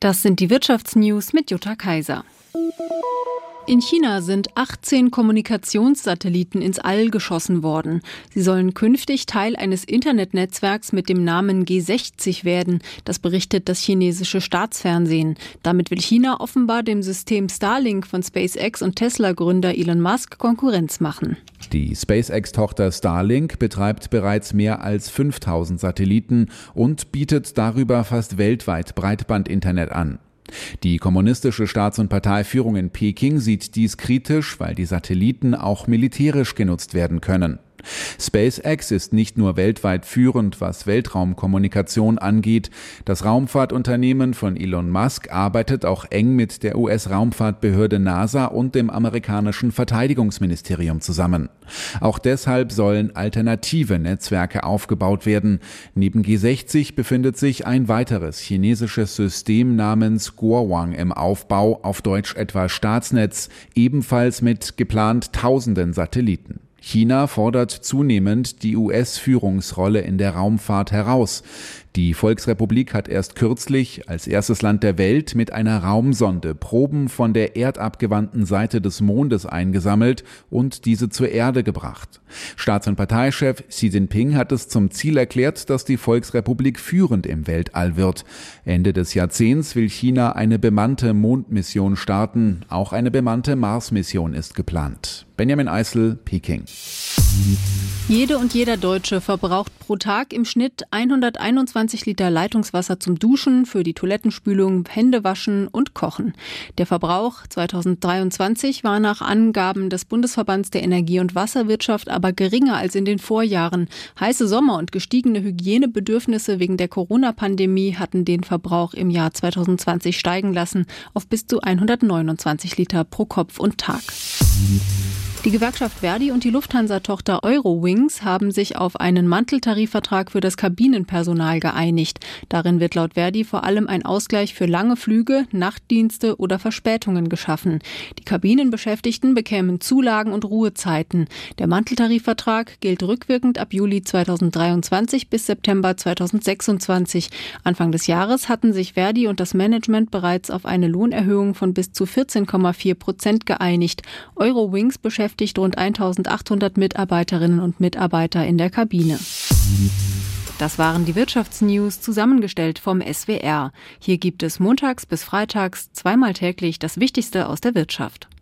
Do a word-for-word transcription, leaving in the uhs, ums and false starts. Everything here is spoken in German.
Das sind die Wirtschaftsnews mit Jutta Kaiser. In China sind achtzehn Kommunikationssatelliten ins All geschossen worden. Sie sollen künftig Teil eines Internetnetzwerks mit dem Namen G sechzig werden. Das berichtet das chinesische Staatsfernsehen. Damit will China offenbar dem System Starlink von SpaceX und Tesla-Gründer Elon Musk Konkurrenz machen. Die SpaceX-Tochter Starlink betreibt bereits mehr als fünftausend Satelliten und bietet darüber fast weltweit Breitbandinternet an. Die kommunistische Staats- und Parteiführung in Peking sieht dies kritisch, weil die Satelliten auch militärisch genutzt werden können. SpaceX ist nicht nur weltweit führend, was Weltraumkommunikation angeht. Das Raumfahrtunternehmen von Elon Musk arbeitet auch eng mit der U S-Raumfahrtbehörde NASA und dem amerikanischen Verteidigungsministerium zusammen. Auch deshalb sollen alternative Netzwerke aufgebaut werden. Neben G sechzig befindet sich ein weiteres chinesisches System namens Guowang im Aufbau, auf Deutsch etwa Staatsnetz, ebenfalls mit geplant tausenden Satelliten. China fordert zunehmend die U S-Führungsrolle in der Raumfahrt heraus. Die Volksrepublik hat erst kürzlich als erstes Land der Welt mit einer Raumsonde Proben von der erdabgewandten Seite des Mondes eingesammelt und diese zur Erde gebracht. Staats- und Parteichef Xi Jinping hat es zum Ziel erklärt, dass die Volksrepublik führend im Weltall wird. Ende des Jahrzehnts will China eine bemannte Mondmission starten. Auch eine bemannte Mars-Mission ist geplant. Benjamin Eisel, Peking. Jede und jeder Deutsche verbraucht pro Tag im Schnitt hunderteinundzwanzig Liter Leitungswasser zum Duschen, für die Toilettenspülung, Händewaschen und Kochen. Der Verbrauch zweitausenddreiundzwanzig war nach Angaben des Bundesverbands der Energie- und Wasserwirtschaft aber geringer als in den Vorjahren. Heiße Sommer und gestiegene Hygienebedürfnisse wegen der Corona-Pandemie hatten den Verbrauch im Jahr zweitausendzwanzig steigen lassen auf bis zu hundertneunundzwanzig Liter pro Kopf und Tag. Die Gewerkschaft Verdi und die Lufthansa-Tochter Eurowings haben sich auf einen Manteltarifvertrag für das Kabinenpersonal geeinigt. Darin wird laut Verdi vor allem ein Ausgleich für lange Flüge, Nachtdienste oder Verspätungen geschaffen. Die Kabinenbeschäftigten bekämen Zulagen und Ruhezeiten. Der Manteltarifvertrag gilt rückwirkend ab Juli zweitausenddreiundzwanzig bis September zweitausendsechsundzwanzig. Anfang des Jahres hatten sich Verdi und das Management bereits auf eine Lohnerhöhung von bis zu vierzehn Komma vier Prozent geeinigt. Eurowings beschäftigt rund eintausendachthundert Mitarbeiterinnen und Mitarbeiter in der Kabine. Das waren die Wirtschaftsnews, zusammengestellt vom S W R. Hier gibt es montags bis freitags zweimal täglich das Wichtigste aus der Wirtschaft.